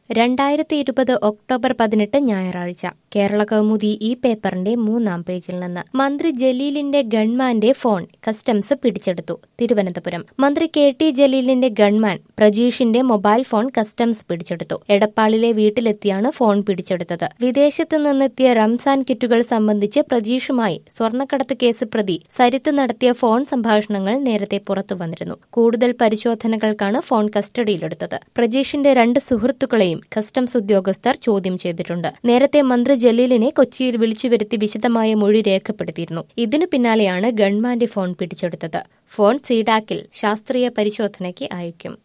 2020 October 18 ഞായറാഴ്ച കേരള കൗമുദി ഈ പേപ്പറിന്റെ 3-ാം പേജിൽ നിന്ന് മന്ത്രി ജലീലിന്റെ ഗൺമാന്റെ ഫോൺ കസ്റ്റംസ് പിടിച്ചെടുത്തു. തിരുവനന്തപുരം മന്ത്രി KT ജലീലിന്റെ ഗൺമാൻ പ്രജീഷിന്റെ മൊബൈൽ ഫോൺ കസ്റ്റംസ് പിടിച്ചെടുത്തു. എടപ്പാളിലെ വീട്ടിലെത്തിയാണ് ഫോൺ പിടിച്ചെടുത്തത്. വിദേശത്ത് നിന്നെത്തിയ റംസാൻ കിറ്റുകൾ സംബന്ധിച്ച് പ്രജീഷുമായി സ്വർണ്ണക്കടത്ത് കേസ് പ്രതി സരിത്ത് നടത്തിയ ഫോൺ സംഭാഷണങ്ങൾ നേരത്തെ പുറത്തുവന്നിരുന്നു. കൂടുതൽ പരിശോധനകൾക്കാണ് ഫോൺ കസ്റ്റഡിയിലെടുത്തത്. പ്രജീഷിന്റെ 2 സുഹൃത്തുക്കളെയും കസ്റ്റംസ് ഉദ്യോഗസ്ഥർ ചോദ്യം ചെയ്തിട്ടുണ്ട്. നേരത്തെ മന്ത്രി ജലീലിനെ കൊച്ചിയിൽ വിളിച്ചുവരുത്തി വിശദമായ മൊഴി രേഖപ്പെടുത്തിയിരുന്നു. ഇതിനു പിന്നാലെയാണ് ഗൺമാന്റെ ഫോൺ പിടിച്ചെടുത്തത്. ഫോൺ സീഡാക്കിൽ ശാസ്ത്രീയ പരിശോധനയ്ക്ക് അയക്കും.